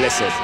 blessed.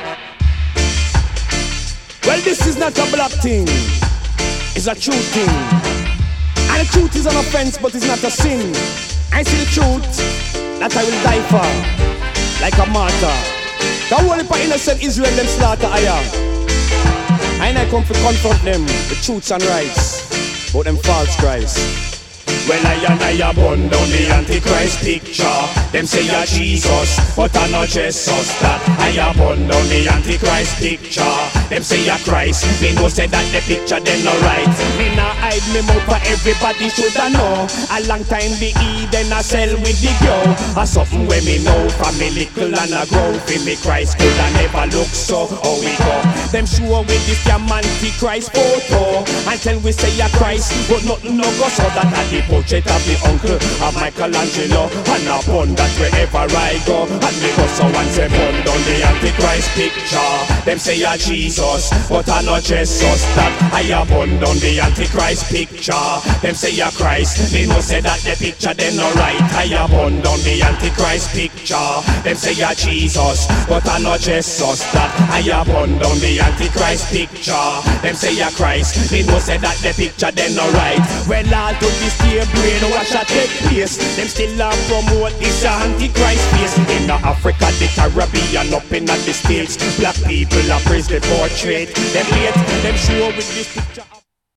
Well, this is not a black thing, it's a true thing. And the truth is an offense, but it's not a sin. I see the truth that I will die for, like a martyr. The whole heap of innocent Israel them slaughter I am. And I come to confront them with truths and rights, but them false Christ. Well, I burn down the Antichrist picture. Them say you're Jesus, but I not Jesus. That I burn down the Antichrist picture. Them say you're Christ. Me no say that the picture them no right. Me nah hide me mouth for everybody shoulda know. A long time the Eden a sell with the girl. A something where me know from me little and a grow. For me Christ coulda never look so. How we go? Them sure with this damn Antichrist photo. Until we say you're Christ, but nothing no go so that I depot. Portrait of the uncle of Michelangelo, and a bun that wherever I go. And me go so and say bun down the Antichrist picture. Them say you're Jesus, but I not Jesus. That I bun down the Antichrist picture. Them say you're Christ, me no say that the picture them no right. I bun down the Antichrist picture. Them say you're Jesus, but I not Jesus. That I bun down the Antichrist picture. Them say you're Christ, me no say that the picture them no right. Well, all to this year brainwash a take place. Them still a promote this Antichrist face. In Africa, the Caribbean, up in the States, black people are praise the portrait. Them hate, them show with this picture.